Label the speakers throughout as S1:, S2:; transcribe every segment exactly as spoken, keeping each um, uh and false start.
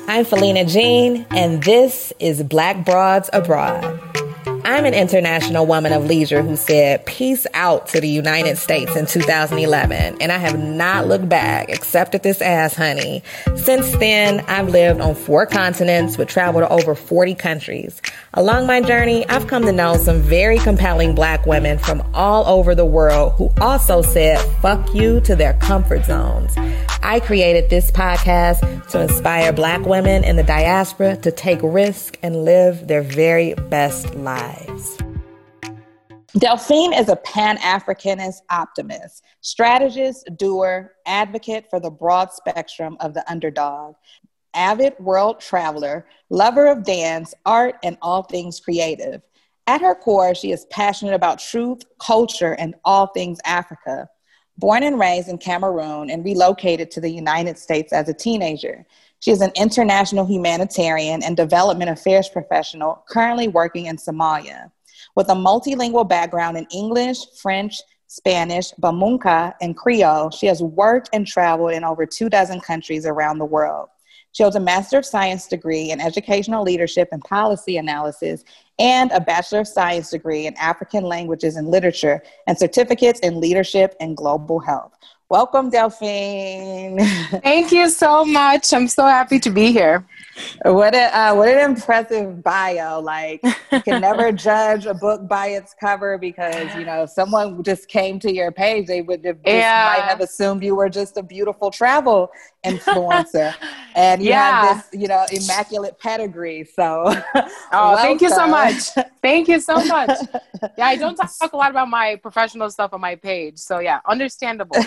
S1: I'm Felina Jean, and this is Black Broads Abroad. I'm an international woman of leisure who said peace out to the United States in two thousand eleven, and I have not looked back except at this ass, honey. Since then, I've lived on four continents with travel to over forty countries. Along my journey, I've come to know some very compelling Black women from all over the world who also said fuck you to their comfort zones. I created this podcast to inspire Black women in the diaspora to take risks and live their very best lives. Delphine is a Pan-Africanist optimist, strategist, doer, advocate for the broad spectrum of the underdog, avid world traveler, lover of dance, art, and all things creative. At her core, she is passionate about truth, culture, and all things Africa. Born and raised in Cameroon and relocated to the United States as a teenager, she is an international humanitarian and development affairs professional currently working in Somalia. With a multilingual background in English, French, Spanish, Bamunka, and Creole, she has worked and traveled in over two dozen countries around the world. She holds a Master of Science degree in Educational Leadership and Policy Analysis and a Bachelor of Science degree in African Languages and Literature and certificates in Leadership and Global Health. Welcome, Delphine.
S2: Thank you so much. I'm so happy to be here.
S1: What a uh, what an impressive bio. Like, you can never judge a book by its cover because, you know, if someone just came to your page, they would have just
S2: yeah.
S1: might have assumed you were just a beautiful travel influencer. And you
S2: yeah.
S1: have this, you know, immaculate pedigree. So
S2: oh, thank you so much. Thank you so much. Yeah, I don't talk a lot about my professional stuff on my page. So yeah, understandable.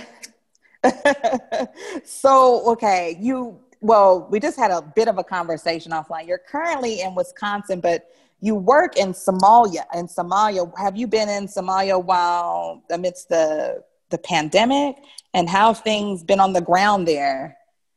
S1: So, okay, you, well, we just had a bit of a conversation offline. You're currently in Wisconsin, but you work in Somalia. In Somalia, have you been in Somalia while amidst the the pandemic? And how have things been on the ground there?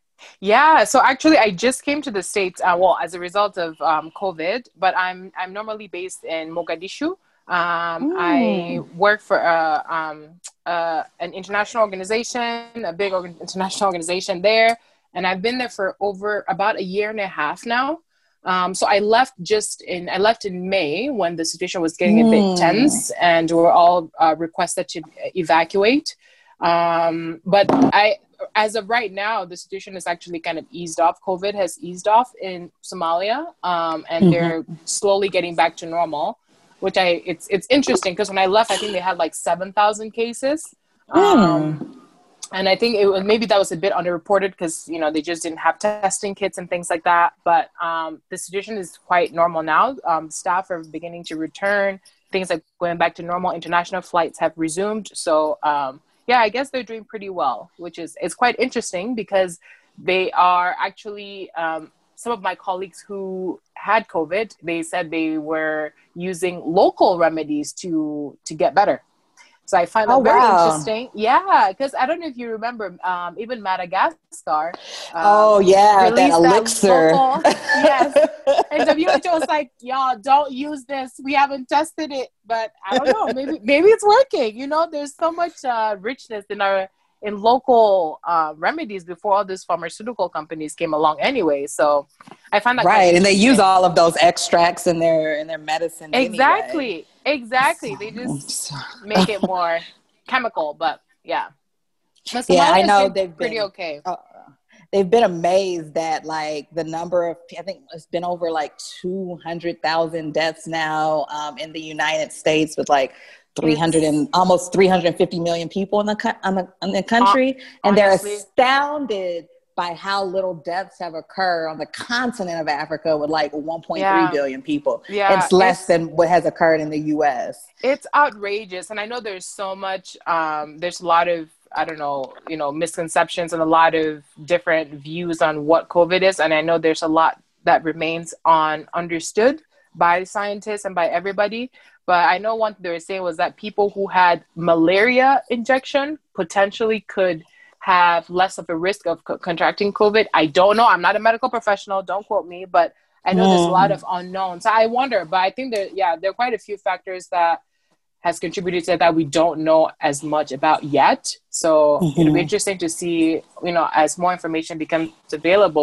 S2: Yeah, so actually, I just came to the States, uh, well, as a result of um, COVID, but I'm I'm normally based in Mogadishu. Um, mm. I work for a, um, uh, an international organization, a big organ- international organization there. And I've been there for over about a year and a half now. Um, so I left just in, I left in May when the situation was getting mm. a bit tense and we were all uh, requested to evacuate. Um, but I, as of right now, the situation is actually kind of eased off. COVID has eased off in Somalia, um, and mm-hmm. they're slowly getting back to normal. Which I, it's it's interesting because when I left, I think they had like seven thousand cases. Mm. Um, and I think it was, maybe that was a bit underreported because, you know, they just didn't have testing kits and things like that. But um, the situation is quite normal now. Um, staff are beginning to return. Things like going back to normal. International flights have resumed. So, um, yeah, I guess they're doing pretty well, which is it's quite interesting because they are actually... Um, some of my colleagues who had COVID, they said they were using local remedies to to get better. So I find that oh, very wow. interesting. Yeah, because I don't know if you remember, um, even Madagascar. Um,
S1: oh yeah, that elixir.
S2: That local, yes, and W H O was like, "Y'all don't use this. We haven't tested it, but I don't know. Maybe maybe it's working. You know, there's so much uh, richness in our." in local uh, remedies before all these pharmaceutical companies came along anyway. So I find that
S1: right. And they use all of those extracts in their, in their medicine.
S2: Exactly.
S1: Anyway.
S2: Exactly. They just make it more chemical, but yeah.
S1: But yeah, I know they've
S2: pretty
S1: been,
S2: okay.
S1: Uh, they've been amazed that like the number of, I think it's been over like two hundred thousand deaths now um, in the United States with like three hundred and almost three hundred fifty million people in the, on the, in the country. And
S2: honestly,
S1: they're astounded by how little deaths have occurred on the continent of Africa with like one point three yeah. billion people.
S2: Yeah,
S1: it's less it's, than what has occurred in the U S.
S2: It's outrageous. And I know there's so much, um, there's a lot of, I don't know, you know, misconceptions and a lot of different views on what COVID is. And I know there's a lot that remains ununderstood by scientists and by everybody. But I know one thing they were saying was that people who had malaria injection potentially could have less of a risk of co- contracting COVID. I don't know. I'm not a medical professional. Don't quote me. But I know mm. there's a lot of unknowns. So I wonder. But I think there, yeah, there are quite a few factors that has contributed to that we don't know as much about yet. So mm-hmm. it'll be interesting to see, you know, as more information becomes available, what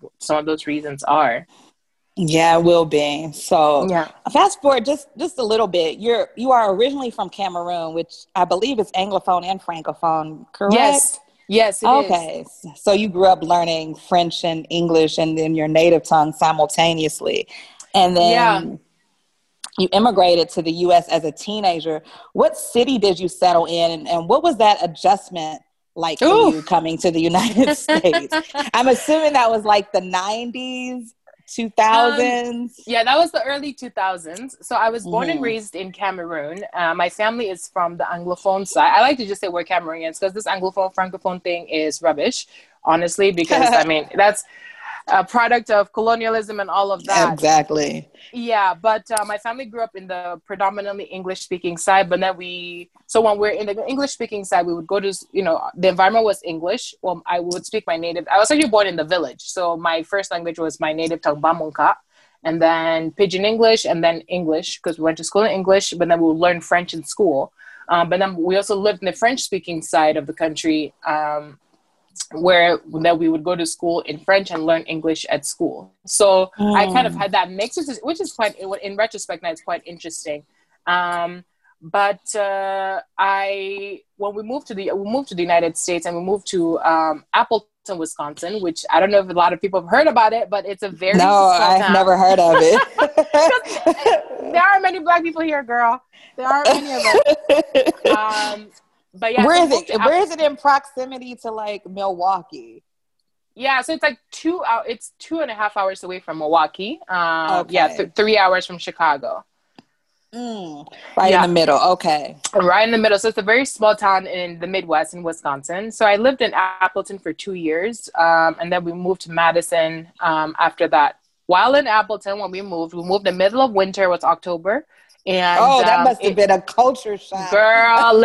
S2: some of those reasons are.
S3: Yeah, it will be. So
S2: Yeah.
S3: fast forward just just a little bit. You're you are originally from Cameroon, which I believe is Anglophone and Francophone, correct?
S2: Yes. Yes, it
S3: okay. is. So you grew up learning French and English and then your native tongue simultaneously. And then
S2: Yeah.
S3: you immigrated to the U S as a teenager. What city did you settle in, and, and what was that adjustment like for
S2: Ooh.
S3: you coming to the United States? I'm assuming that was like the nineties. two thousands?
S2: Um, yeah, that was the early two thousands. So I was born
S3: Mhm.
S2: and raised in Cameroon. Uh, my family is from the Anglophone side. I like to just say we're Cameroonians because this Anglophone, Francophone thing is rubbish, honestly, because, I mean, that's a product of colonialism and all of that.
S3: Exactly.
S2: Yeah, but uh, my family grew up in the predominantly English-speaking side, but then we, so when we're in the English-speaking side, we would go to, you know, the environment was English. Well, I would speak my native, I was actually born in the village, so my first language was my native tongue, Bamunka, and then Pidgin English, and then English, because we went to school in English, but then we would learn French in school. Um, but then we also lived in the French-speaking side of the country, um, where that we would go to school in French and learn English at school. So mm. I kind of had that mix, which is, which is quite, in retrospect now, it's quite interesting. Um, but uh, I, when we moved to the, we moved to the United States and we moved to um, Appleton, Wisconsin, which I don't know if a lot of people have heard about it, but it's a very
S3: no,
S2: small
S3: I've
S2: town.
S3: never heard of it.
S2: There aren't many Black people here, girl. There aren't many of us. Um, But yeah,
S3: where
S2: so
S3: is it? Where is it in proximity to like Milwaukee?
S2: Yeah, so it's like two hours. It's two and a half hours away from Milwaukee. Um,
S3: okay.
S2: Yeah, th- three hours from Chicago.
S3: Mm, right
S2: yeah.
S3: in the middle. Okay.
S2: Right in the middle. So it's a very small town in the Midwest in Wisconsin. So I lived in Appleton for two years, um, and then we moved to Madison um, after that. While in Appleton, when we moved, we moved in the middle of winter. It was October. And,
S3: oh, that
S2: um,
S3: must have
S2: it,
S3: been a culture shock.
S2: Girl,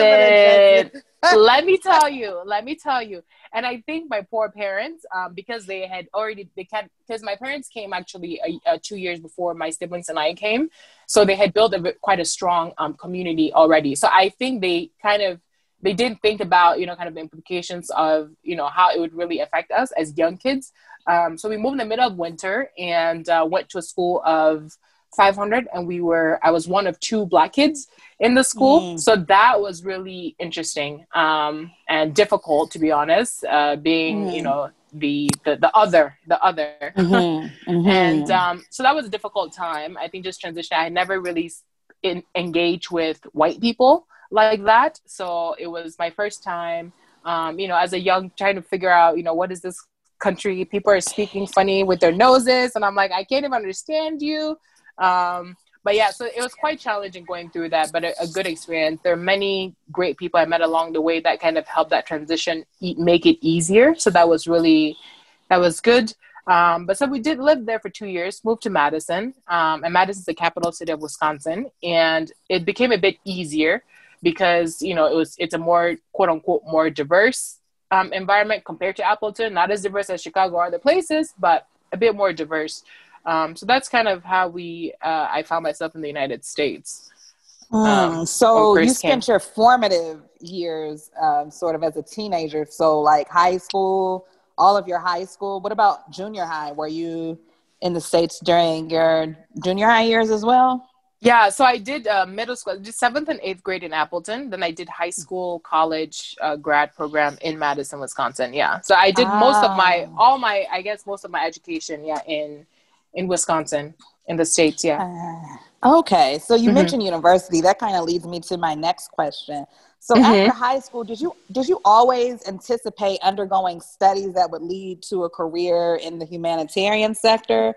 S2: listen. let me tell you. Let me tell you. And I think my poor parents, um, because they had already, they can because my parents came actually a, a two years before my siblings and I came. So they had built a, quite a strong um, community already. So I think they kind of, they didn't think about, you know, kind of the implications of, you know, how it would really affect us as young kids. Um, so we moved in the middle of winter and uh, went to a school of five hundred, and we were I was one of two Black kids in the school. Mm. So that was really interesting um and difficult, to be honest, uh being mm. you know the, the the other the other
S3: mm-hmm. Mm-hmm.
S2: And um so that was a difficult time. I think just transition, I had never really in, engaged with white people like that, so it was my first time um you know as a young, trying to figure out, you know what is this country, people are speaking funny with their noses, and I'm like, I can't even understand you. Um, but yeah, so it was quite challenging going through that, but a, a good experience. There are many great people I met along the way that kind of helped that transition e- make it easier. So that was really, that was good. Um, but so we did live there for two years, moved to Madison, um, and Madison's the capital city of Wisconsin. And it became a bit easier because, you know, it was, it's a more quote unquote, more diverse um, environment compared to Appleton, not as diverse as Chicago or other places, but a bit more diverse. Um, so that's kind of how we, uh, I found myself in the United States.
S3: Um, mm, so you spent came. your formative years um, sort of as a teenager. So like high school, all of your high school. What about junior high? Were you in the States during your junior high years as well? Yeah, so I did uh, middle school, just seventh and eighth grade in Appleton. Then I did high school, college, uh, grad program in Madison, Wisconsin. Yeah, so I did ah. most of my, all my, I guess most of my education, yeah, in in Wisconsin, in the States, yeah. Uh, okay, so you mm-hmm. mentioned university. That kind of leads me to my next question. So mm-hmm. after high school, did you did you always anticipate undergoing studies that would lead to a career in the humanitarian sector?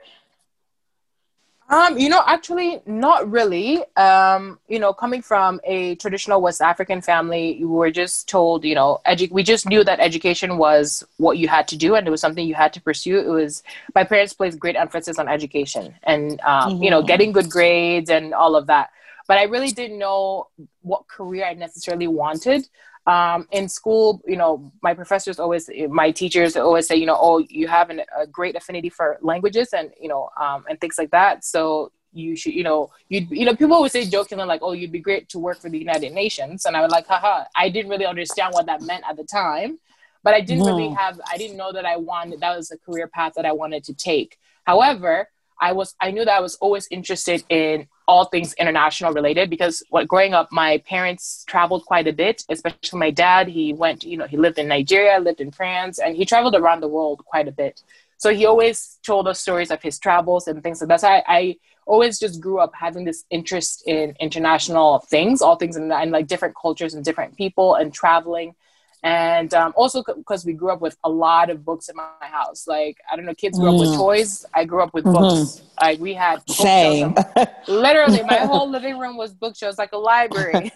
S3: Um, you know, actually, not really. Um, you know, coming from a traditional West African family, you were just told, you know, edu- we just knew that education was what you had to do, and it was something you had to pursue. It was, my parents placed great emphasis on education and, um, mm-hmm. you know, getting good grades and all of that. But I really didn't know what career I necessarily wanted. Um, in school, you know, my professors always, my teachers always say, you know, oh, you have an, a great affinity for languages and, you know, um, and things like that. So you should, you know, you you know, people always say jokingly like, oh, you'd be great to work for the United Nations. And I was like, haha, I didn't really understand what that meant at the time.
S2: but I didn't really
S3: Mm.
S2: have, I didn't know that I wanted, that was a career path that I wanted to take. However, I was, I knew that I was always interested in all things international related, because what growing up, my parents traveled quite a bit, especially my dad. He went, you know, he lived in Nigeria, lived in France, and he traveled around the world quite a bit. So he always told us stories of his travels and things like that. So I, I always just grew up having this interest in international things, all things in, in like different cultures and different people and traveling. And um, also because we grew up with a lot of books in my house. Like, I don't know, kids grew up with
S3: Mm.
S2: toys. I grew up with
S3: Mm-hmm.
S2: books. Like, we had bookshelves.
S3: Same.
S2: Literally, my whole living room was bookshelves, like a library.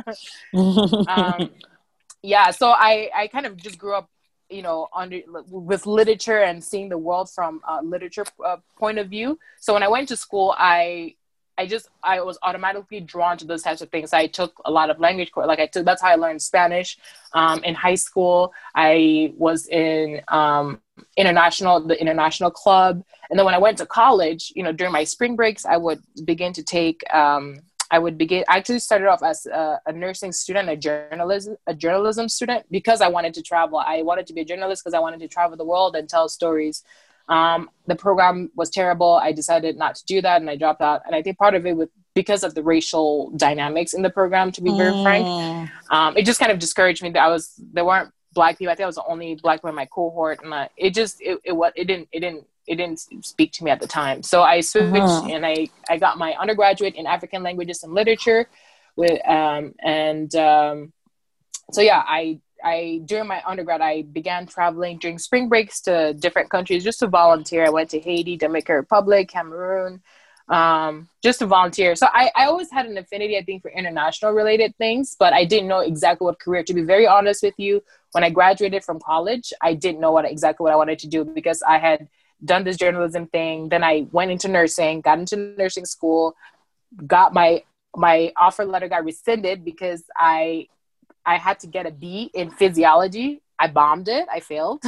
S2: um, yeah, so I, I kind of just grew up, you know, under with literature and seeing the world from a literature uh, point of view. So when I went to school, I I just, I was automatically drawn to those types of things. I took a lot of language course. Like I took, that's how I learned Spanish. Um, in high school, I was in um, international, the international club. And then when I went to college, you know, during my spring breaks, I would begin to take, um, I would begin, I actually started off as a, a nursing student, a journalism, a journalism student, because I wanted to travel. I wanted to be a journalist because I wanted to travel the world and tell stories. Um, the program was terrible. I decided not to do that and I dropped out. And I think part of it was because of the racial dynamics in the program, to be very mm. frank. Um, it just kind of discouraged me that I was, there weren't Black people. I think I was the only Black one in my cohort. And I, it just, it, it, it, it didn't, it didn't, it didn't speak to me at the time. So I switched uh-huh. and I, I got my undergraduate in African languages and literature with, um, and, um, so yeah, I, I, during my undergrad, I began traveling during spring breaks to different countries just to volunteer. I went to Haiti, Dominican Republic, Cameroon, um, just to volunteer. So I, I always had an affinity, I think, for international related things, but I didn't know exactly what career. To be very honest with you, when I graduated from college, I didn't know what exactly what I wanted to do because I had done this journalism thing. Then I went into nursing, got into nursing school, got my, my offer letter got rescinded because I I had to get a B in physiology. I bombed it. I failed.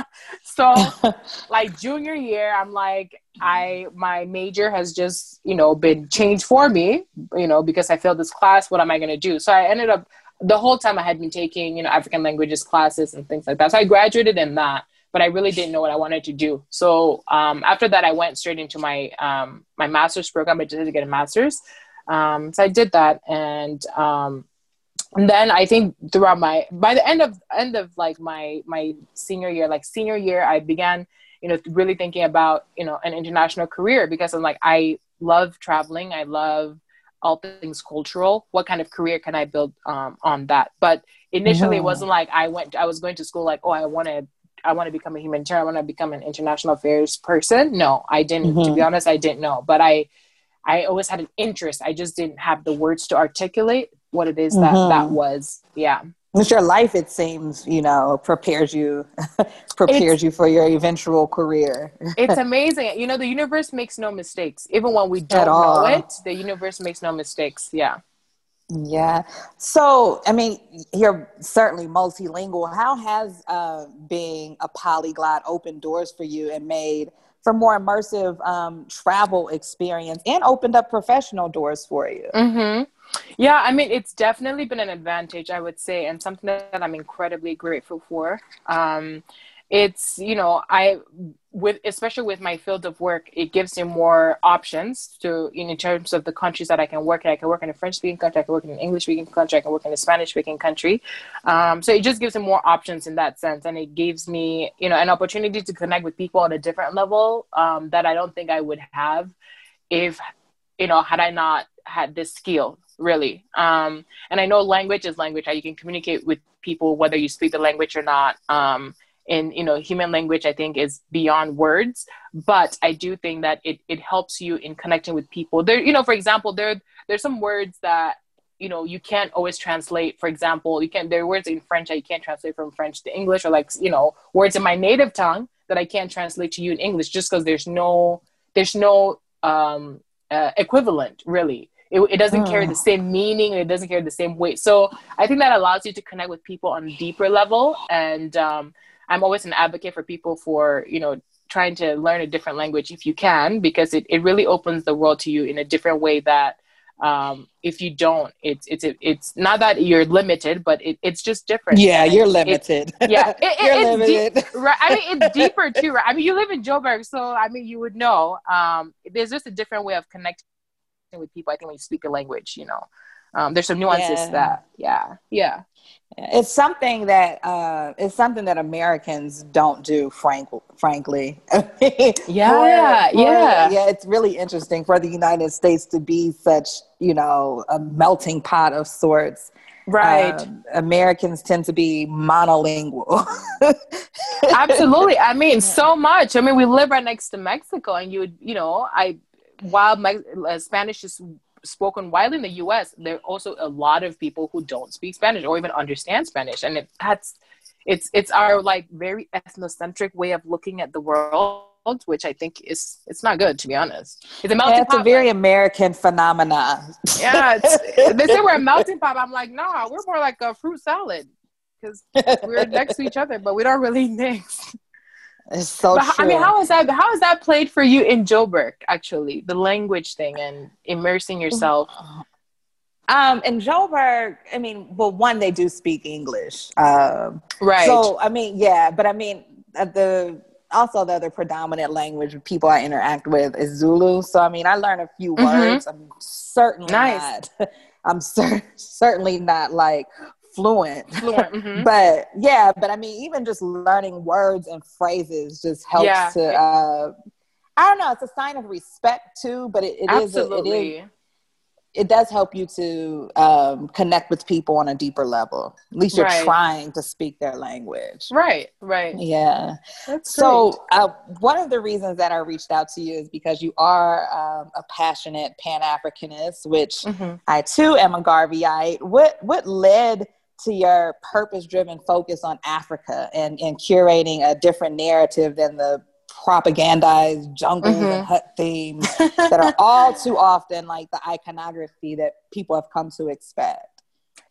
S2: So like junior year, I'm like, I, my major has just, you know, been changed for me, you know, because I failed this class. What am I going to do? So I ended up, the whole time I had been taking, you know, African languages classes and things like that. So I graduated in that, but I really didn't know what I wanted to do. So um, after that, I went straight into my, um, my master's program. I decided to get a master's. Um, so I did that. And, um, And then I think throughout my, by the end of, end of like my, my senior year, like senior year, I began, you know, really thinking about, you know, an international career because I'm like, I love traveling. I love all things cultural. What kind of career can I build um, on that? But initially mm-hmm. it wasn't like I went, I was going to school like, oh, I want to, I want to become a humanitarian. I want to become an international affairs person. No, I didn't, mm-hmm. to be honest, I didn't know, but I, I always had an interest. I just didn't have the words to articulate what it is that mm-hmm. that was. Yeah.
S3: It's your life, it seems, you know, prepares you, prepares it's, you for your eventual career.
S2: It's amazing. You know, the universe makes no mistakes. Even when we don't know it, the universe makes no mistakes. Yeah.
S3: Yeah. So, I mean, you're certainly multilingual. How has uh, being a polyglot opened doors for you and made for more immersive um, travel experience and opened up professional doors for you?
S2: Mm-hmm. Yeah, I mean, it's definitely been an advantage, I would say, and something that I'm incredibly grateful for. Um, it's, you know, I, with, especially with my field of work, it gives me more options to, in terms of the countries that I can work in. I can work in a French speaking country, I can work in an English speaking country, I can work in a Spanish speaking country. Um, so it just gives me more options in that sense. And it gives me, you know, an opportunity to connect with people on a different level um, that I don't think I would have if, you know, had I not had this skill. Really. Um, and I know language is language. How you can communicate with people, whether you speak the language or not. Um, and, you know, human language, I think, is beyond words. But I do think that it, it helps you in connecting with people. There, you know, for example, there there's some words that, you know, you can't always translate. For example, you can't, there are words in French that you can't translate from French to English, or like, you know, words in my native tongue that I can't translate to you in English just because there's no, there's no um, uh, equivalent, really. It, it doesn't carry the same meaning. It doesn't carry the same weight. So I think that allows you to connect with people on a deeper level. And um, I'm always an advocate for people for, you know, trying to learn a different language if you can, because it, it really opens the world to you in a different way that Um, if you don't, it's it's it's not that you're limited, but it, it's just different.
S3: Yeah,
S2: and
S3: you're
S2: it,
S3: limited.
S2: It, yeah, it,
S3: you're
S2: it, it's
S3: limited.
S2: Deep, right? I mean, it's deeper too, right? I mean, you live in Joburg, so I mean, you would know. Um, there's just a different way of connecting with people. I think when you speak a language, you know, um, there's some nuances
S3: Yeah.
S2: that, yeah, yeah.
S3: It's something that uh, it's something that Americans don't do, frank, frankly.
S2: Yeah,
S3: for, for,
S2: yeah.
S3: yeah. It's really interesting for the United States to be such, you know, a melting pot of sorts.
S2: Right.
S3: Um, Americans tend to be monolingual.
S2: Absolutely. I mean, so much. I mean, we live right next to Mexico, and you would, you know, I while Me- uh, Spanish is spoken widely in the U S, there are also a lot of people who don't speak Spanish or even understand Spanish, and it that's it's it's our like very ethnocentric way of looking at the world, which I think is it's not good, to be honest. It's a melting
S3: yeah, it's
S2: pot.
S3: a very
S2: Like,
S3: American phenomenon.
S2: yeah, it's, they say we're a melting pot. I'm like, no, we're more like a fruit salad because we're next to each other, but we don't really mix.
S3: It's so
S2: but,
S3: true.
S2: I mean, how is that? How is that played for you in Joburg? Actually, the language thing and immersing yourself.
S3: Um, in Joburg, I mean, well, one, they do speak English, um,
S2: right?
S3: So, I mean, yeah, but I mean, uh, the also the other predominant language people I interact with is Zulu. So, I mean, I learn a few
S2: Mm-hmm.
S3: words. I'm certainly
S2: nice.
S3: not. I'm cer- certainly not like fluent,
S2: fluent. Mm-hmm.
S3: But yeah, but I mean, even just learning words and phrases just helps
S2: yeah.
S3: to. Uh, I don't know. It's a sign of respect too, but it, it is. A, it is. It does help you to um, connect with people on a deeper level. At least you're
S2: right.
S3: trying to speak their language.
S2: Right, right.
S3: Yeah.
S2: That's
S3: so uh, one of the reasons that I reached out to you is because you are um, a passionate Pan-Africanist, which mm-hmm. I too am a Garveyite. What what led to your purpose-driven focus on Africa and, and curating a different narrative than the propagandized jungles mm-hmm. and hut themes that are all too often like the iconography that people have come to expect?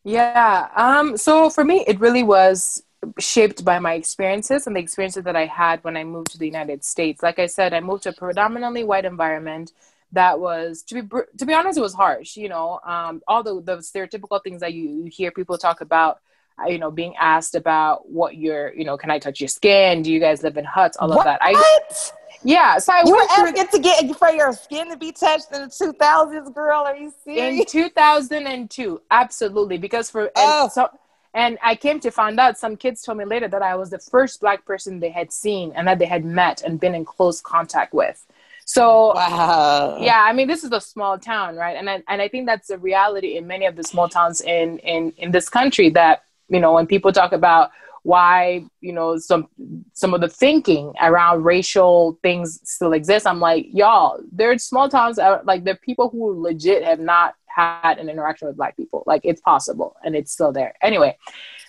S2: Yeah. Um, so for me, it really was shaped by my experiences and the experiences that I had when I moved to the United States. Like I said, I moved to a predominantly white environment that was, to be to be honest, it was harsh. You know, um, all the, the stereotypical things that you, you hear people talk about, you know, being asked about what your, you know, can I touch your skin? Do you guys live in huts? All
S3: what?
S2: of that. I, yeah. So I
S3: you
S2: went
S3: were asking to get for your skin to be touched in the two thousands, girl. Are you serious?
S2: In two thousand two, absolutely. Because for and
S3: oh.
S2: so, and I came to find out, some kids told me later that I was the first Black person they had seen and that they had met and been in close contact with. So,
S3: wow.
S2: yeah, I mean, this is a small town, right? And I, and I think that's a reality in many of the small towns in, in, in this country that, you know, when people talk about why, you know, some some of the thinking around racial things still exist, I'm like, y'all, there's small towns, like there are people who legit have not had an interaction with Black people. Like it's possible and it's still there. Anyway,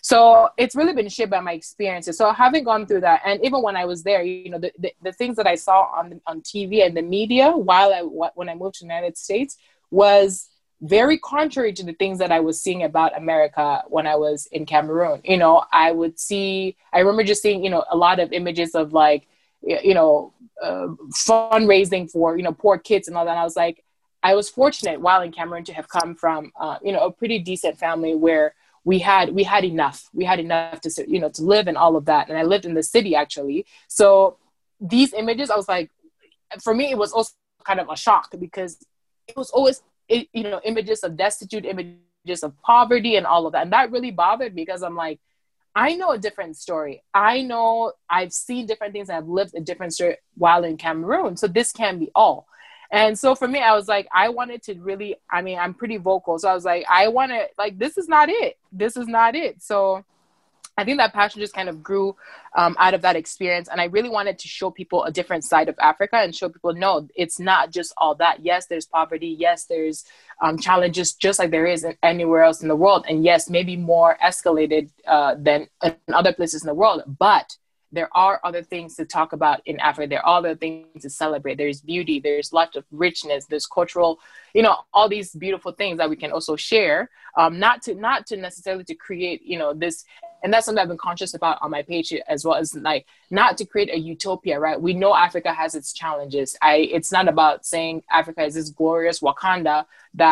S2: so it's really been shaped by my experiences. So having gone through that, and even when I was there, you know, the, the, the things that I saw on on T V and the media while I when I moved to the United States was very contrary to the things that I was seeing about America when I was in Cameroon. You know, I would see, I remember just seeing, you know, a lot of images of like, you know, uh, fundraising for, you know, poor kids and all that. And I was like, I was fortunate while in Cameroon to have come from, uh, you know, a pretty decent family where we had, we had enough, we had enough to, you know, to live and all of that. And I lived in the city actually. So these images, I was like, for me, it was also kind of a shock because it was always, It, you know, images of destitute, images of poverty and all of that. And that really bothered me because I'm like, I know a different story. I know I've seen different things and I've lived a different story while in Cameroon. So this can't be all. And so for me, I was like, I wanted to really, I mean, I'm pretty vocal. So I was like, I want to, like, this is not it. This is not it. So I think that passion just kind of grew um, out of that experience. And I really wanted to show people a different side of Africa and show people, no, it's not just all that. Yes, there's poverty. Yes, there's um, challenges just like there is in anywhere else in the world. And yes, maybe more escalated uh, than in other places in the world. But there are other things to talk about in Africa. There are other things to celebrate. There's beauty. There's lots of richness. There's cultural, you know, all these beautiful things that we can also share. Um, not to not to necessarily to create, you know, this. And that's something I've been conscious about on my page as well, as like not to create a utopia, right? We know Africa has its challenges. I it's not about saying Africa is this glorious Wakanda that,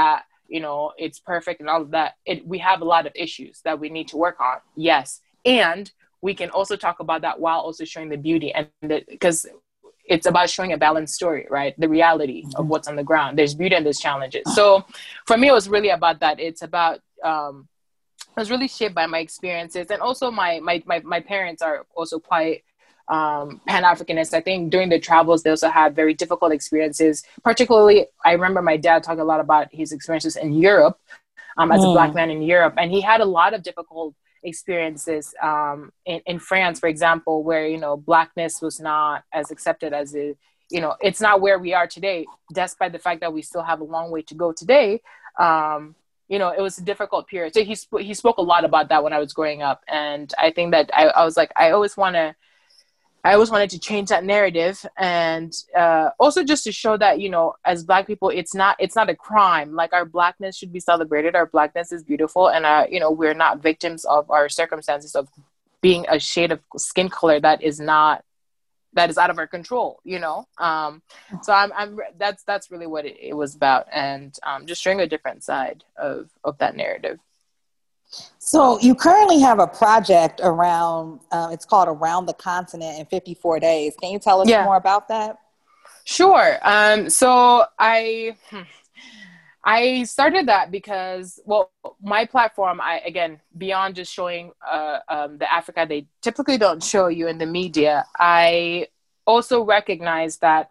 S2: you know, it's perfect and all of that. It, we have a lot of issues that we need to work on. Yes. And we can also talk about that while also showing the beauty, and because it's about showing a balanced story, right? The reality mm-hmm. of what's on the ground. There's beauty and there's challenges. So for me, it was really about that. It's about, um, I was really shaped by my experiences. And also my, my, my, my parents are also quite um, Pan-Africanist. I think during their travels, they also had very difficult experiences. Particularly, I remember my dad talking a lot about his experiences in Europe um, as mm. a Black man in Europe. And he had a lot of difficult experiences um, in, in France, for example, where, you know, Blackness was not as accepted as it, you know, it's not where we are today, despite the fact that we still have a long way to go today. Um, you know, it was a difficult period. So he, sp- he spoke a lot about that when I was growing up. And I think that I, I was like, I always want to, I always wanted to change that narrative. And uh, also just to show that, you know, as Black people, it's not, it's not a crime. Like, our Blackness should be celebrated. Our Blackness is beautiful. And, uh, you know, we're not victims of our circumstances of being a shade of skin color that is not, that is out of our control, you know? Um, so I'm, I'm, that's, that's really what it, it was about. And um, just showing a different side of, of that narrative.
S3: So you currently have a project around, uh, it's called Around the Continent in fifty-four days. Can you tell us yeah. more about that?
S2: Sure. Um, so I, I started that because, well, my platform, I, again, beyond just showing uh, um, the Africa they typically don't show you in the media, I also recognize that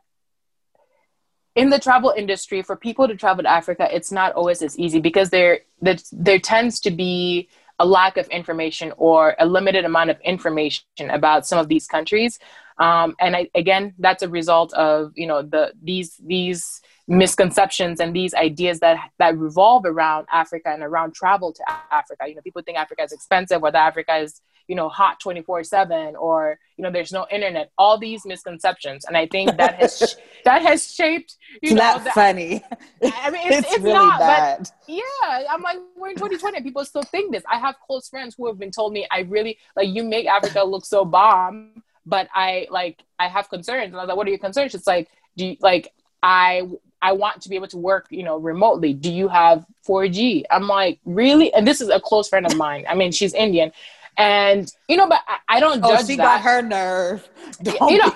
S2: in the travel industry, for people to travel to Africa, it's not always as easy because there, there, there tends to be a lack of information or a limited amount of information about some of these countries. Um, and I, again, that's a result of, you know, the, these, these misconceptions and these ideas that, that revolve around Africa and around travel to Africa. You know, people think Africa is expensive, or that Africa is, you know, hot twenty-four seven, or, you know, there's no internet, all these misconceptions. And I think that has, that has shaped, you
S3: it's
S2: know,
S3: not
S2: the,
S3: funny.
S2: I mean, it's,
S3: it's,
S2: it's
S3: really
S2: not,
S3: bad.
S2: But yeah, I'm like, we're in twenty twenty. People still think this. I have close friends who have been told me, I really, like, you make Africa look so bomb, but I, like, I have concerns. And I was like, what are your concerns? It's like, do you, like, I, I want to be able to work, you know, remotely. Do you have four G? I'm like, really? And this is a close friend of mine. I mean, she's Indian. And, you know, but I, I don't
S3: oh,
S2: judge
S3: she
S2: that.
S3: got her nerve. Don't
S2: you know,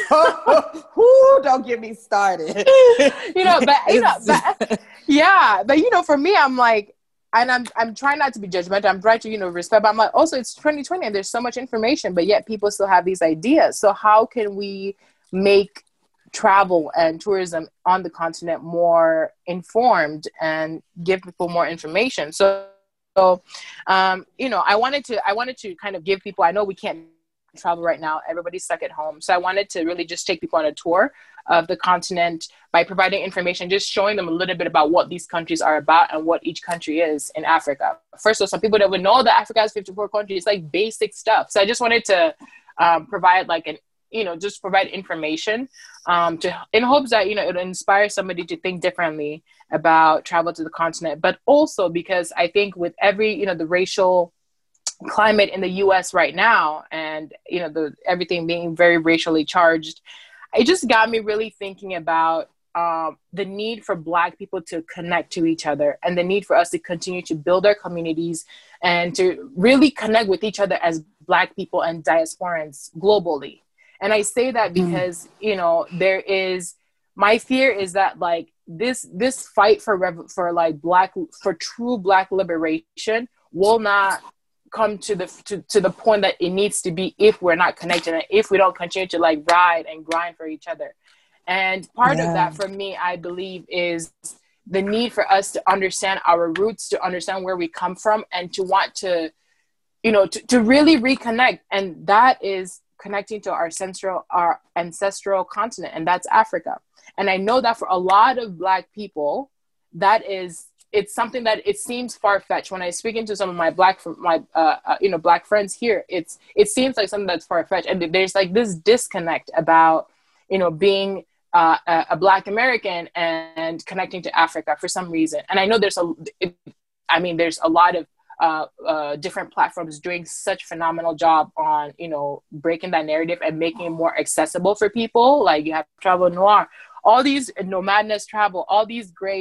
S3: get, whoo, don't get me started.
S2: You know, but, you know, but, yeah, but, you know, for me, I'm like, and I'm, I'm trying not to be judgmental. I'm trying to, you know, respect, but I'm like, also it's twenty twenty and there's so much information, but yet people still have these ideas. So how can we make travel and tourism on the continent more informed and give people more information? So, so um, you know, I wanted to, I wanted to kind of give people, I know we can't travel right now, everybody's stuck at home. So I wanted to really just take people on a tour of the continent by providing information, just showing them a little bit about what these countries are about and what each country is in Africa. First of all, some people that would know that Africa has fifty-four countries, it's like basic stuff. So I just wanted to um, provide like an, you know, just provide information um, to, in hopes that, you know, it'll inspire somebody to think differently about travel to the continent. But also because I think with every, you know, the racial climate in the U S right now, and, you know, the everything being very racially charged, it just got me really thinking about um, the need for Black people to connect to each other, and the need for us to continue to build our communities and to really connect with each other as Black people and diasporans globally. And I say that because, mm. you know, there is, my fear is that like this, this fight for, rev- for like Black, for true Black liberation will not come to the, to, to the point that it needs to be if we're not connected and if we don't continue to like ride and grind for each other. And part yeah. of that for me, I believe, is the need for us to understand our roots, to understand where we come from, and to want to, you know, to, to really reconnect. And that is connecting to our ancestral, our ancestral continent, and that's Africa. And I know that for a lot of Black people, that is, it's something that it seems far-fetched. When I speak into some of my Black, my uh, uh, you know, Black friends here, it's it seems like something that's far-fetched, and there's like this disconnect about, you know, being uh, a, a Black American and connecting to Africa for some reason. And I know there's a, it, I mean, there's a lot of Uh, uh, different platforms doing such phenomenal job on, you know, breaking that narrative and making it more accessible for people. Like you have Travel Noir, all these Nomadness Travel, all these great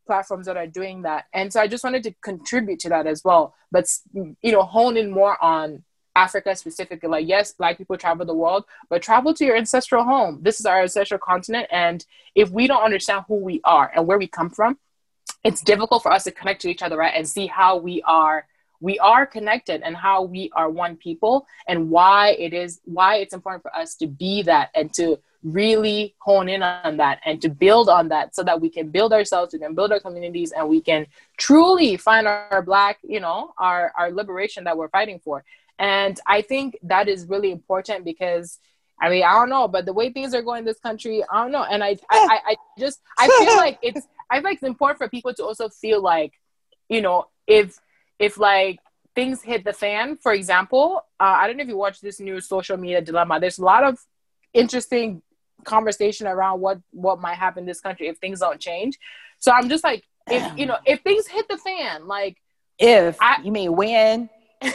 S2: platforms that are doing that. And so I just wanted to contribute to that as well. But, you know, hone in more on Africa specifically. Like, yes, Black people travel the world, but travel to your ancestral home. This is our ancestral continent. And if we don't understand who we are and where we come from, it's difficult for us to connect to each other, right? And see how we are we are connected and how we are one people, and why it is, why it's important for us to be that and to really hone in on that and to build on that so that we can build ourselves, we can build our communities, and we can truly find our Black, you know, our, our liberation that we're fighting for. And I think that is really important because, I mean, I don't know, but the way things are going in this country, I don't know. And I, I, I just, I feel like it's, I feel like it's important for people to also feel like, you know, if, if like things hit the fan, for example, uh, I don't know if you watch this new social media dilemma. There's a lot of interesting conversation around what, what might happen in this country if things don't change. So I'm just like, if, you know, if things hit the fan, like,
S3: if
S2: I,
S3: you mean when,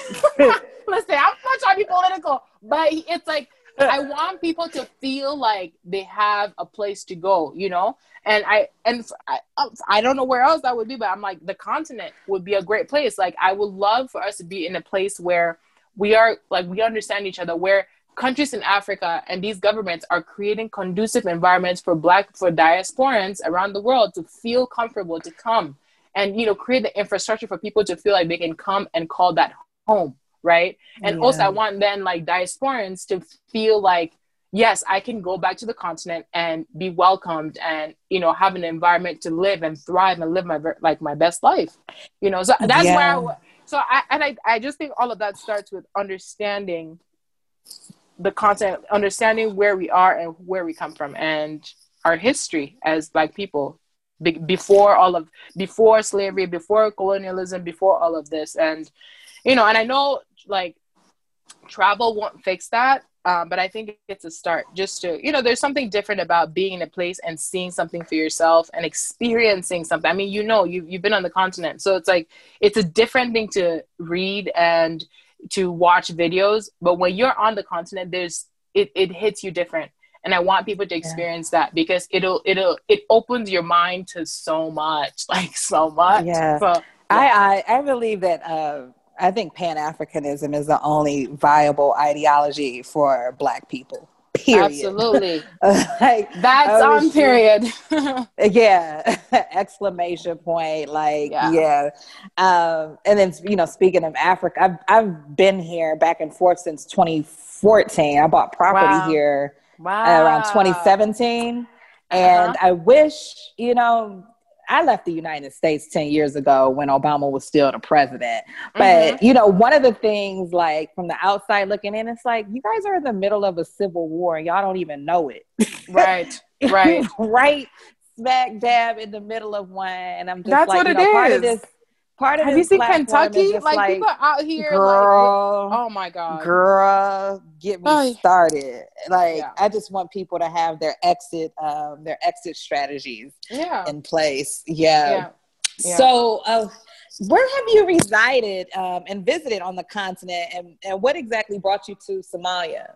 S2: listen, I'm not trying to be political, but it's like, I want people to feel like they have a place to go, you know? And I, and I, I don't know where else that would be, but I'm like, the continent would be a great place. Like, I would love for us to be in a place where we are, like, we understand each other, where countries in Africa and these governments are creating conducive environments for Black, for diasporans around the world to feel comfortable to come and, you know, create the infrastructure for people to feel like they can come and call that home. Right. And yeah. also I want then like diasporans to feel like, yes, I can go back to the continent and be welcomed and, you know, have an environment to live and thrive and live my, like my best life, you know, so that's yeah. where I, so I, and I, I just think all of that starts with understanding the continent, understanding where we are and where we come from and our history as Black people be, before all of, before slavery, before colonialism, before all of this. And, you know, and I know like travel won't fix that. Um, but I think it's a start just to, you know, there's something different about being in a place and seeing something for yourself and experiencing something. I mean, you know, you, you've been on the continent. So it's like, it's a different thing to read and to watch videos. But when you're on the continent, there's, it, it hits you different. And I want people to experience yeah. that because it'll, it'll, it opens your mind to so much, like so much.
S3: Yeah.
S2: So, yeah.
S3: I, I, I believe that, uh, I think Pan-Africanism is the only viable ideology for Black people, period.
S2: Absolutely.
S3: like,
S2: That's on period.
S3: yeah. Exclamation point. Like, yeah. yeah. Um, and then, you know, speaking of Africa, I've, I've been here back and forth since twenty fourteen. I bought property wow. here
S2: wow.
S3: around twenty seventeen. And uh-huh. I wish, you know, I left the United States ten years ago when Obama was still the president. But, mm-hmm. you know, one of the things like from the outside looking in, it's like, you guys are in the middle of a civil war and y'all don't even know it.
S2: Right. Right.
S3: right. Smack dab in the middle of one. And I'm just
S2: That's
S3: like,
S2: what
S3: you
S2: it
S3: know,
S2: is.
S3: part of this, part of
S2: Have
S3: this
S2: you seen Kentucky? Like,
S3: like
S2: people out here,
S3: girl,
S2: like, oh my God.
S3: Girl, get me
S2: oh.
S3: started. Like, yeah. I just want people to have their exit, um, their exit strategies
S2: yeah.
S3: in place. Yeah.
S2: yeah. yeah.
S3: So, uh, where have you resided um, and visited on the continent, and, and what exactly brought you to Somalia?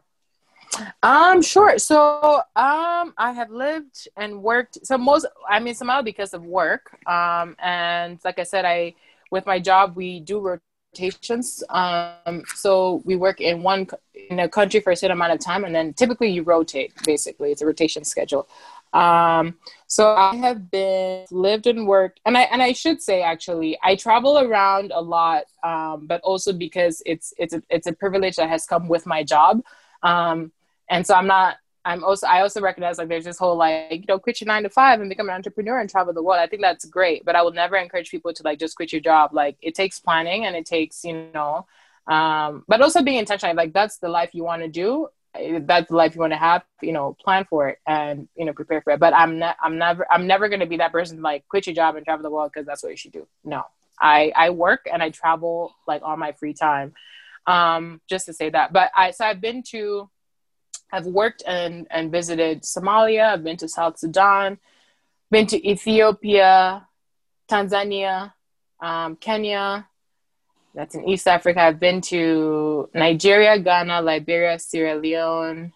S2: Um, sure. So, um, I have lived and worked. So most, I'm in Somalia because of work. Um, and like I said, I, with my job, we do rotations. Um, so we work in one, in a country for a certain amount of time. And then typically you rotate, basically. It's a rotation schedule. Um, so I have been lived and worked, and I, and I should say, actually, I travel around a lot. Um, but also because it's, it's a, it's a privilege that has come with my job. Um, and so I'm not, I'm also, I also recognize like there's this whole like, you know, quit your nine to five and become an entrepreneur and travel the world. I think that's great, but I will never encourage people to like just quit your job. Like it takes planning and it takes, you know, um, but also being intentional. Like that's the life you want to do. That's the life you want to have, you know, plan for it and, you know, prepare for it. But I'm not, I'm never, I'm never going to be that person to like quit your job and travel the world because that's what you should do. No, I, I work and I travel like on my free time. Um, just to say that, but I, so I've been to, I've worked and, and visited Somalia. I've been to South Sudan, been to Ethiopia, Tanzania, um, Kenya. That's in East Africa. I've been to Nigeria, Ghana, Liberia, Sierra Leone,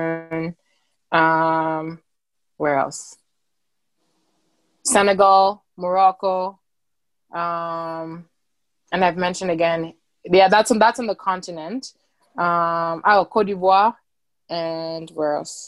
S2: Cameroon. Um, where else? Senegal. Morocco, um, and I've mentioned again, yeah, that's on that's on the continent. Um, oh, Cote d'Ivoire, and where else?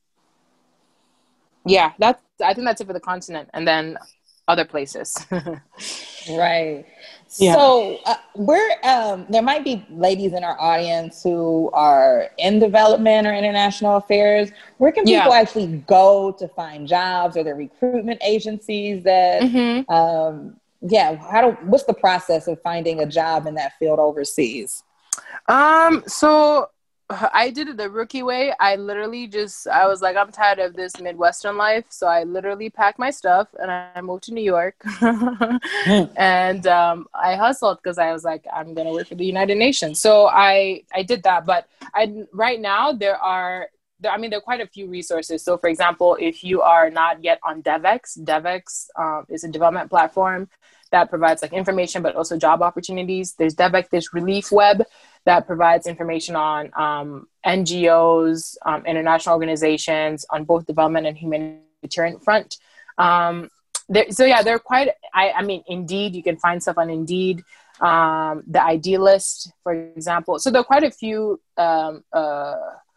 S2: Yeah, that's I think that's it for the continent, and then other places.
S3: Right. Yeah. So uh, we're um, there might be ladies in our audience who are in development or international affairs. Where can people yeah. actually go to find jobs? Are there recruitment agencies that? Mm-hmm. Um, yeah. How do? What's the process of finding a job in that field overseas?
S2: Um. So. I did it the rookie way. I literally just, I was like, I'm tired of this Midwestern life. So I literally packed my stuff and I moved to New York. mm. And um, I hustled because I was like, I'm going to work for the United Nations. So I, I did that. But I right now there are, there, I mean, there are quite a few resources. So for example, if you are not yet on DevEx, DevEx um, is a development platform that provides like information, but also job opportunities. There's DevEx, there's Relief Web, that provides information on um, N G Os, um, international organizations on both development and humanitarian front. Um, there, so yeah, they're quite, I, I mean, Indeed, you can find stuff on Indeed, um, the Idealist, for example. So there are quite a few um, uh,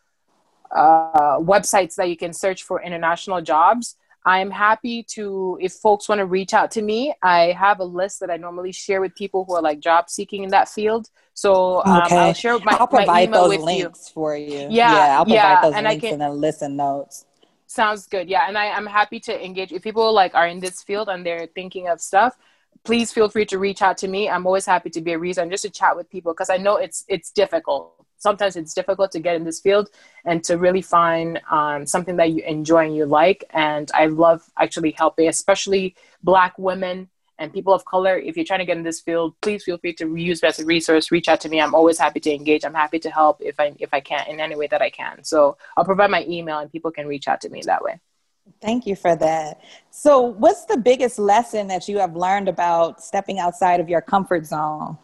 S2: uh, websites that you can search for international jobs. I'm happy to, if folks want to reach out to me, I have a list that I normally share with people who are like job seeking in that field. So um, okay. I'll share my,
S3: I'll provide
S2: my email
S3: those
S2: with
S3: links
S2: you.
S3: for you.
S2: Yeah,
S3: yeah I'll provide
S2: yeah,
S3: those
S2: and
S3: links
S2: I can,
S3: in the listen notes.
S2: Sounds good. Yeah, and I, I'm happy to engage. If people like are in this field and they're thinking of stuff, please feel free to reach out to me. I'm always happy to be a resource and just to chat with people because I know it's it's difficult. Sometimes it's difficult to get in this field and to really find um, something that you enjoy and you like. And I love actually helping, especially Black women and people of color. If you're trying to get in this field, please feel free to use me as a resource. Reach out to me. I'm always happy to engage. I'm happy to help if I if I can in any way that I can. So I'll provide my email and people can reach out to me that way.
S3: Thank you for that. So what's the biggest lesson that you have learned about stepping outside of your comfort zone?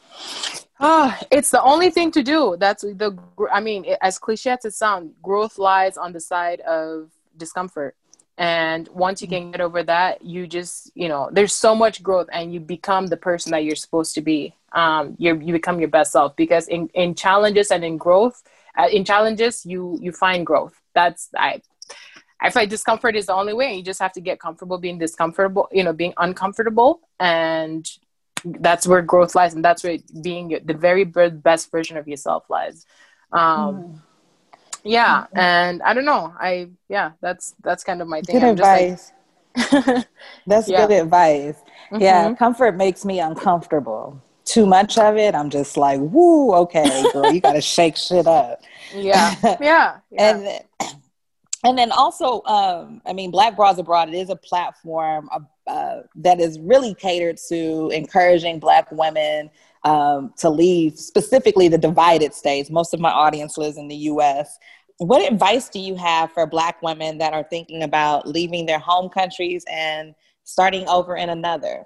S2: Ah, it's the only thing to do. That's the, I mean, as cliche as it sounds, growth lies on the side of discomfort. And once you can get over that, you just, you know, there's so much growth and you become the person that you're supposed to be. Um, you you become your best self because in, in challenges and in growth, uh, in challenges, you, you find growth. That's, I, I feel like discomfort is the only way. You just have to get comfortable being discomfortable, you know, being uncomfortable, and that's where growth lies, and that's where being the very best version of yourself lies. Um, mm. Yeah, mm-hmm. And I don't know. I yeah, that's that's kind of my thing.
S3: Good
S2: I'm
S3: advice.
S2: Just like,
S3: that's yeah. good advice. Mm-hmm. Yeah, comfort makes me uncomfortable. Too much of it, I'm just like, woo, okay, girl, you got to shake shit up.
S2: Yeah, yeah, yeah.
S3: and. Then, And then also, um, I mean, Black Broads Abroad, it is a platform uh, uh, that is really catered to encouraging Black women um, to leave, specifically the divided states. Most of my audience lives in the U S. What advice do you have for Black women that are thinking about leaving their home countries and starting over in another?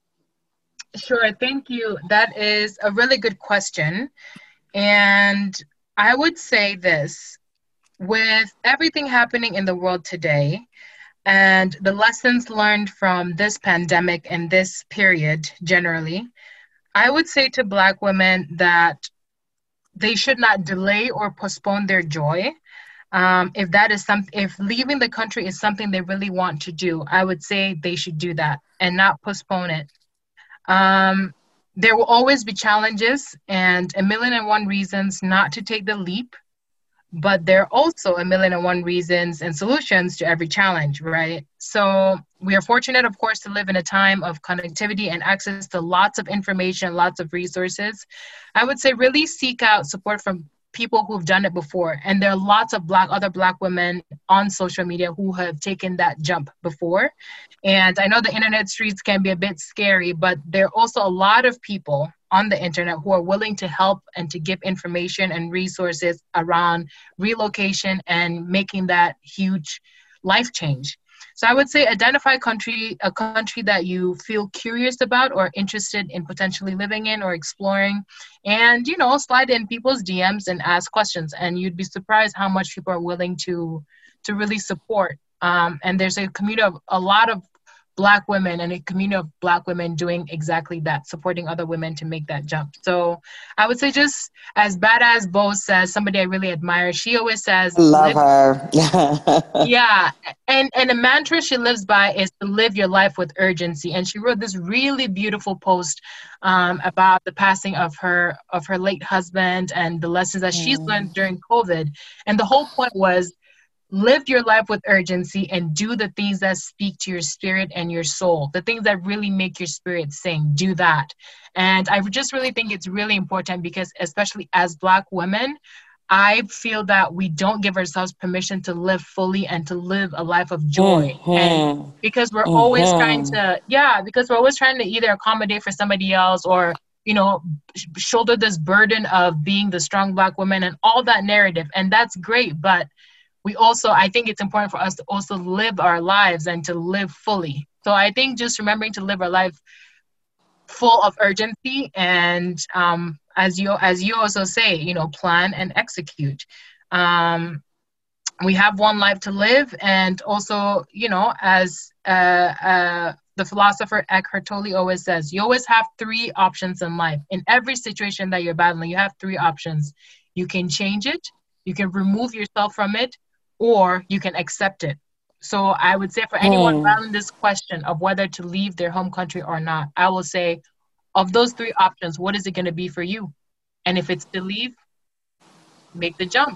S4: Sure, thank you. That is a really good question. And I would say this. With everything happening in the world today and the lessons learned from this pandemic and this period generally, I would say to Black women that they should not delay or postpone their joy. Um, if that is some, if leaving the country is something they really want to do, I would say they should do that and not postpone it. Um, there will always be challenges and a million and one reasons not to take the leap. But there are also a million and one reasons and solutions to every challenge, right? So we are fortunate, of course, to live in a time of connectivity and access to lots of information, lots of resources. I would say really seek out support from people who've done it before. And there are lots of Black, other Black women on social media who have taken that jump before. And I know the internet streets can be a bit scary, but there are also a lot of people on the internet who are willing to help and to give information and resources around relocation and making that huge life change. So I would say identify country, a country that you feel curious about or interested in potentially living in or exploring, and, you know, slide in people's D Ms and ask questions. And you'd be surprised how much people are willing to, to really support. Um, and there's a community of a lot of Black women and a community of Black women doing exactly that, supporting other women to make that jump. So I would say, just as Badass Bo says, somebody I really admire, she always says,
S3: love her.
S4: Yeah. And, and a mantra she lives by is to live your life with urgency. And she wrote this really beautiful post um, about the passing of her, of her late husband and the lessons that mm. she's learned during COVID. And the whole point was, live your life with urgency and do the things that speak to your spirit and your soul, the things that really make your spirit sing. Do that. And I just really think it's really important because, especially as Black women, I feel that we don't give ourselves permission to live fully and to live a life of joy. Mm-hmm. And because we're mm-hmm. always trying to, yeah, because we're always trying to either accommodate for somebody else or, you know, shoulder this burden of being the strong Black woman and all that narrative. And that's great. But we also, I think it's important for us to also live our lives and to live fully. So I think just remembering to live our life full of urgency and um, as you as you also say, you know, plan and execute. Um, we have one life to live, and also, you know, as uh, uh, the philosopher Eckhart Tolle always says, you always have three options in life. In every situation that you're battling, you have three options. You can change it, you can remove yourself from it, or you can accept it. So I would say for anyone mm. battling this question of whether to leave their home country or not, I will say, of those three options, what is it going to be for you? And if it's to leave, make the jump.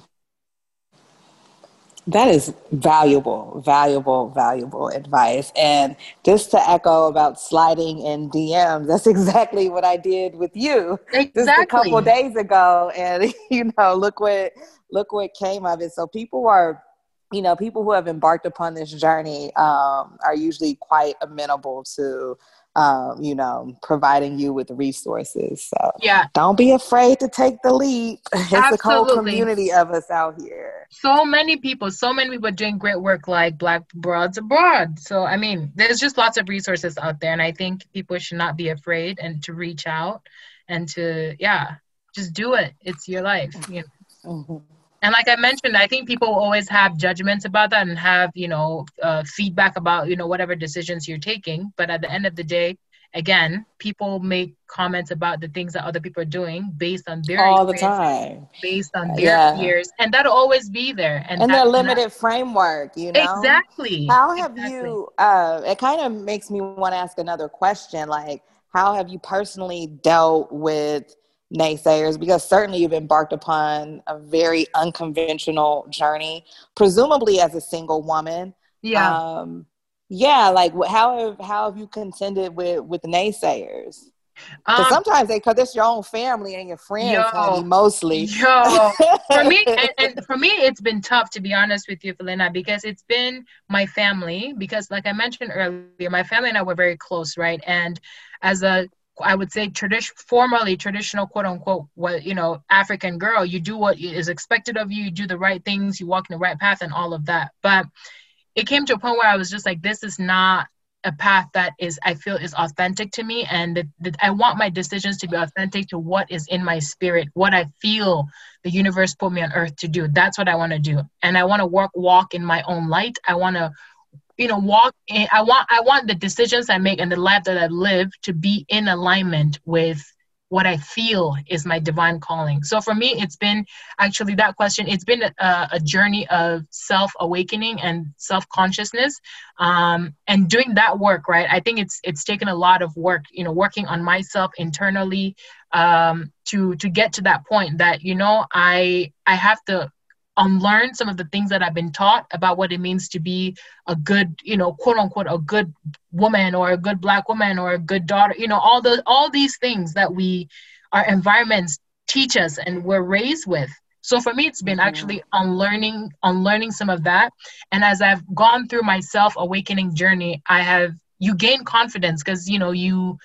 S3: That is valuable, valuable, valuable advice. And just to echo about sliding in D Ms, that's exactly what I did with you
S4: exactly.
S3: just a couple days ago. And, you know, look what, look what came of it. So people are, you know, people who have embarked upon this journey um, are usually quite amenable to, um, you know, providing you with resources. So
S4: yeah,
S3: don't be afraid to take the leap. It's
S4: Absolutely.
S3: a whole community of us out here.
S4: So many people, so many people doing great work like Black Broads Abroad. So, I mean, there's just lots of resources out there. And I think people should not be afraid and to reach out and to, yeah, just do it. It's your life. You know? Mm-hmm. And like I mentioned, I think people always have judgments about that and have, you know, uh, feedback about, you know, whatever decisions you're taking. But at the end of the day, again, people make comments about the things that other people are doing based on their
S3: all the time,
S4: based on their
S3: yeah.
S4: fears, and that'll always be there. And,
S3: and their limited not... framework, you know.
S4: Exactly.
S3: How have
S4: exactly.
S3: you? Uh, it kind of makes me want to ask another question. Like, how have you personally dealt with naysayers? Because certainly you've embarked upon a very unconventional journey, presumably as a single woman.
S4: Yeah.
S3: Um, yeah. Like how have, how have you contended with, with naysayers? Because um, sometimes they, cause it's your own family and your friends, yo, honey, mostly.
S4: Yo, for me, and, and for me, it's been tough, to be honest with you, Felina, because it's been my family, because like I mentioned earlier, my family and I were very close. Right. And as a, I would say tradition, formerly traditional, quote unquote, what, you know, African girl, you do what is expected of you, you do the right things, you walk in the right path and all of that. But it came to a point where I was just like, this is not a path that is, I feel is authentic to me. And that, that I want my decisions to be authentic to what is in my spirit, what I feel the universe put me on earth to do. That's what I want to do. And I want to work, walk in my own light. I want to, you know, walk in, I want, I want the decisions I make and the life that I live to be in alignment with what I feel is my divine calling. So for me, it's been actually that question. It's been a, a journey of self-awakening and self-consciousness, um, and doing that work, right? I think it's it's taken a lot of work, you know, working on myself internally, um, to to get to that point that, you know, I I have to unlearn some of the things that I've been taught about what it means to be a good, you know, quote unquote, a good woman or a good Black woman or a good daughter, you know, all the, all these things that we, our environments teach us and we're raised with. So for me, it's been mm-hmm. actually unlearning, unlearning some of that. And as I've gone through my self-awakening journey, I have, you gain confidence because, you know, you,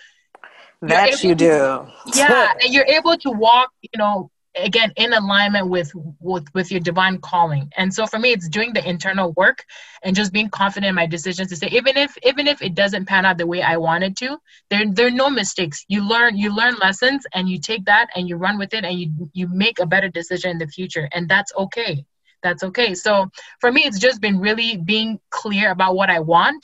S3: that you do.
S4: To, yeah. And you're able to walk, you know, again, in alignment with, with with your divine calling. And so for me, it's doing the internal work and just being confident in my decisions to say, even if even if it doesn't pan out the way I wanted to, there there are no mistakes. You learn you learn lessons and you take that and you run with it and you you make a better decision in the future. And that's okay. That's okay. So for me, it's just been really being clear about what I want,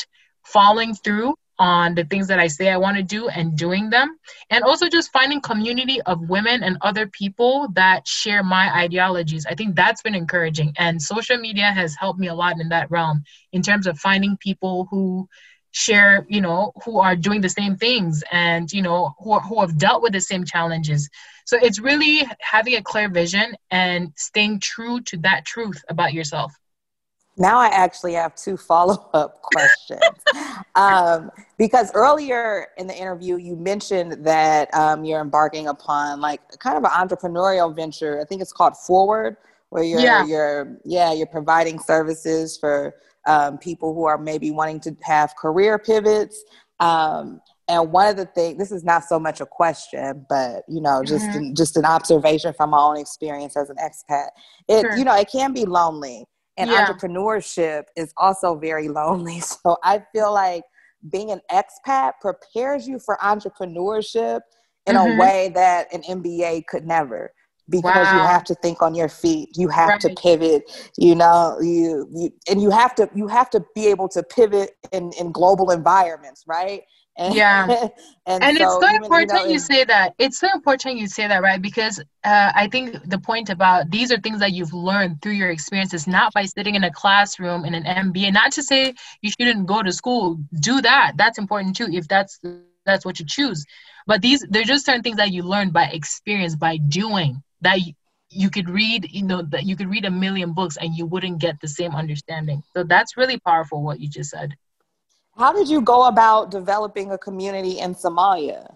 S4: following through on the things that I say I want to do and doing them. And also just finding community of women and other people that share my ideologies. I think that's been encouraging. And social media has helped me a lot in that realm in terms of finding people who share, you know, who are doing the same things and, you know, who, are, who have dealt with the same challenges. So it's really having a clear vision and staying true to that truth about yourself.
S3: Now I actually have two follow-up questions. um, because earlier in the interview, you mentioned that um, you're embarking upon like kind of an entrepreneurial venture. I think it's called Forward, where you're, yeah. you're, yeah, you're providing services for um, people who are maybe wanting to have career pivots. Um, and one of the things, this is not so much a question, but, you know, just, mm-hmm. an, just an observation from my own experience as an expat. It, sure. you know, it can be lonely. And yeah. entrepreneurship is also very lonely. So I feel like being an expat prepares you for entrepreneurship in mm-hmm. a way that an M B A could never, because wow. you have to think on your feet. You have right. to pivot, you know, you, you, and you have to, you have to be able to pivot in, in global environments, right?
S4: And, yeah. and, and so it's so even, important you, know, you say that. It's so important you say that, right? Because uh, I think the point about these are things that you've learned through your experiences, not by sitting in a classroom in an M B A. Not to say you shouldn't go to school. Do that. That's important too, if that's that's what you choose. But these, they're just certain things that you learn by experience, by doing, that you, you could read, you know, that you could read a million books and you wouldn't get the same understanding. So that's really powerful, what you just said.
S3: How did you go about developing a community in Somalia?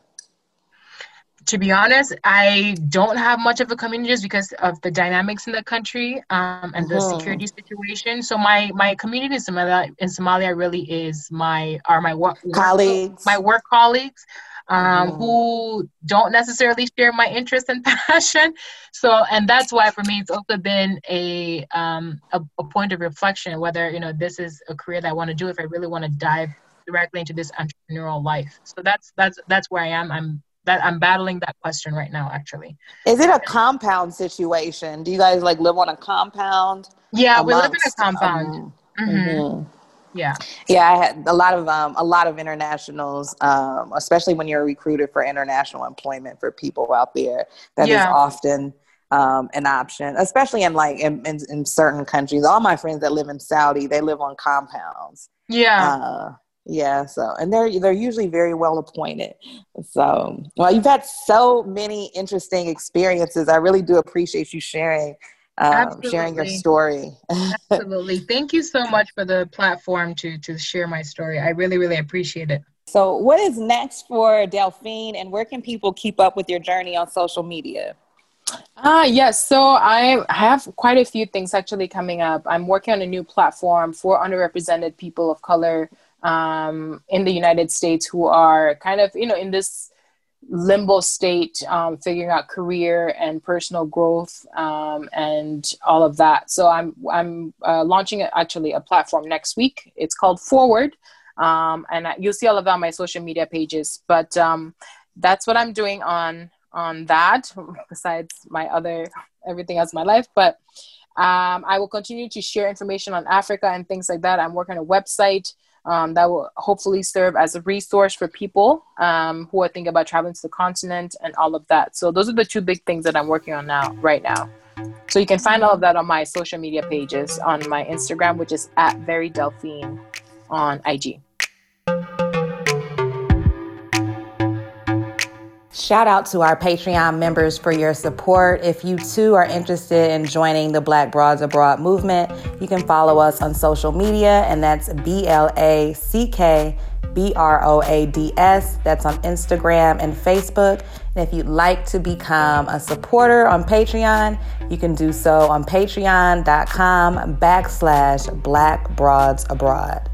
S4: To be honest, I don't have much of a community just because of the dynamics in the country um, and mm-hmm. the security situation. So my my community in Somalia, in Somalia really is my are my work
S3: colleagues,
S4: my work colleagues. Um, mm. who don't necessarily share my interest and passion. So, and that's why for me, it's also been a, um, a, a point of reflection, whether, you know, this is a career that I want to do, if I really want to dive directly into this entrepreneurial life. So that's, that's, that's where I am. I'm that I'm battling that question right now, actually.
S3: Is it a compound situation? Do you guys like live on a compound?
S4: Yeah, amongst, we live in a compound. Um, mm-hmm. Mm-hmm. Yeah.
S3: Yeah, I had a lot of um, a lot of internationals, um, especially when you're recruited for international employment for people out there. That yeah. is often um, an option, especially in like in, in, in certain countries. All my friends that live in Saudi, they live on compounds.
S4: Yeah.
S3: Uh, yeah. So, and they're they're usually very well appointed. So, well, you've had so many interesting experiences. I really do appreciate you sharing. Um, sharing your story.
S4: Absolutely. Thank you so much for the platform to to share my story. I really, really appreciate it.
S3: So what is next for Delphine, and where can people keep up with your journey on social media?
S2: Ah, uh, yes. So I have quite a few things actually coming up. I'm working on a new platform for underrepresented people of color um, in the United States who are kind of, you know, in this limbo state, um, figuring out career and personal growth um, and all of that. So I'm I'm uh, launching a, actually a platform next week. It's called Forward, um, and I, you'll see all of that on my social media pages. But um, that's what I'm doing on on that. Besides my other everything else in my life, but um, I will continue to share information on Africa and things like that. I'm working on a website. Um, that will hopefully serve as a resource for people um, who are thinking about traveling to the continent and all of that. So those are the two big things that I'm working on now, right now. So you can find all of that on my social media pages, on my Instagram, which is at Very Delphine on I G.
S1: Shout out to our Patreon members for your support. If you too are interested in joining the Black Broads Abroad movement, you can follow us on social media, and that's B L A C K B R O A D S. That's on Instagram and Facebook. And if you'd like to become a supporter on Patreon, you can do so on patreon.com backslash Black Broads Abroad.